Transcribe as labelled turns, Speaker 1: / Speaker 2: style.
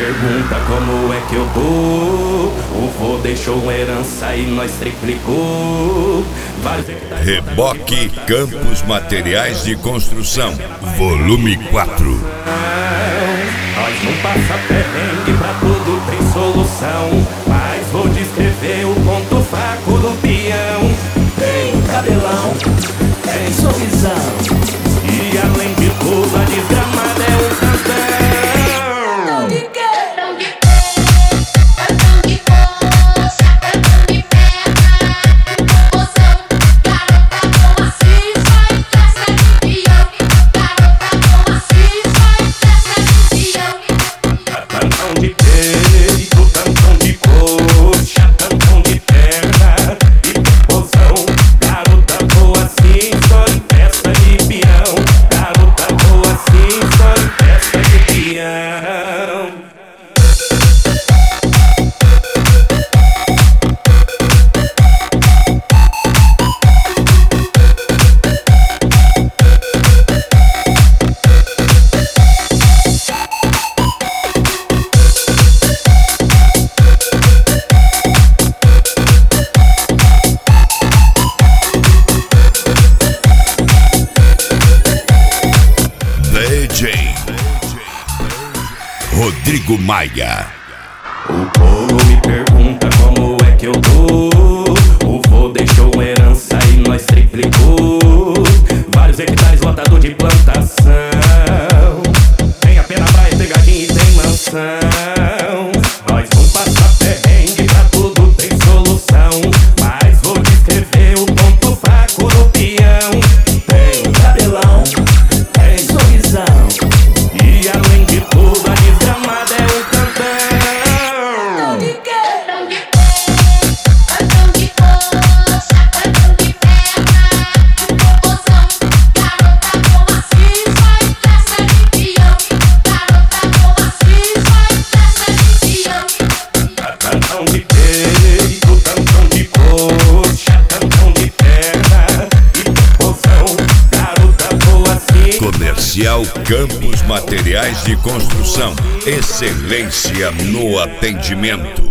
Speaker 1: pergunta como é que eu tô. O vô deixou herança e nós triplicou.
Speaker 2: Reboque Campos Materiais de Construção, volume 4.
Speaker 1: Nós não passa perrengue, pra tudo tem solução. Mas vou descrever o ponto fraco do peão. Tem cabelão, tem sorrisão, e além de tudo a desgramada é um cantão.
Speaker 2: Rodrigo Maia.
Speaker 1: O povo me pergunta como é que eu tô. O vô deixou herança e nós triplicou. Vários hectares lotado de plantação. Tem a pena praia, tem jardim e tem mansão. Nós vamos passar perrengue, pra tudo tem solução. Mas vou descrever o ponto fraco do peão. Tem cabelão, tem sorrisão, e além de tudo a desgramada é um cantão. Tantão de peito, tantão de coxa, tantão de perna e proporção. Garota boa assim.
Speaker 2: Comercial Campos Materiais de Construção, excelência no atendimento.